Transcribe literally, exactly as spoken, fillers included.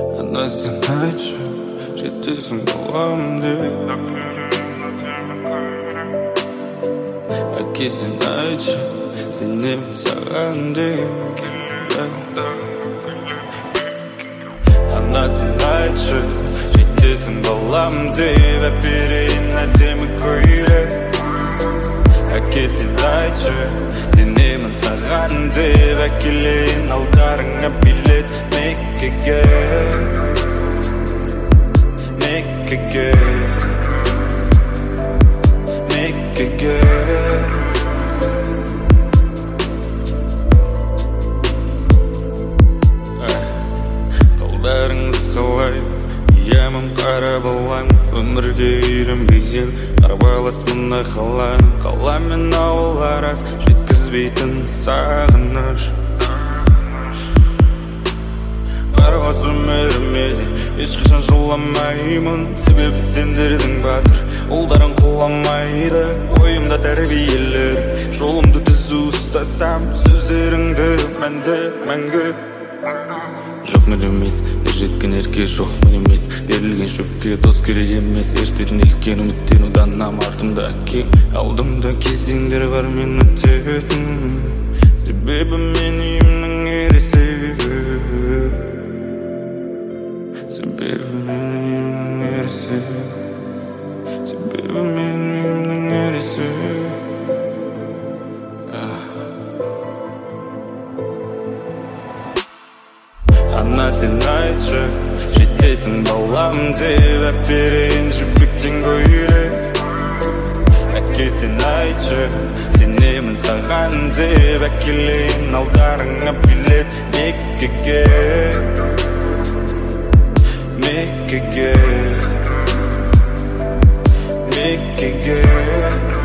Анда сен айтшы, жетесің балам деп. Әке сен айтшы, сенемін саған деп. Анда сен айтшы, жетесің балам деп. Әперейін әдемі көйлек. Әке сен айтшы, сенемін саған деп. Әкелейін алдарыңа билет Меккеге, Меккеге, Меккеге. Қолдарыңыз қалай, иемім қара балаң. Өмірге үйренбеген қарбалас мұндай қалаң. Қала мен ауыл арас жеткізбейтін сағыныш. Қарбалас өміріме де ешқашан жыламаймын. Себебі сендердің батыр ұлдарың құламайды. Ойымда тәрбиелер, жолымды түзу ұстасам. Сөздеріңді мәнді мәңгі. Жоқ мен емес, ер жеткен ерке жоқ мен емес. Берілген шөпке дос керек емес. Ертеден елкен үміттен оданам артымда әке. Алдымда кезеңдер бар мен өтетін. Себебі мен үйімнің ересегі. Себебі мен үйімнің ересегі. Себебі мен үйімнің ересегі. Ана сен айтшы, жетесің балам деп. Әперейін жібектен көйлек. Әке сен айтшы, сенемін саған деп. Әкелейін алдарыңа билет Меккеге, Меккеге, Меккеге.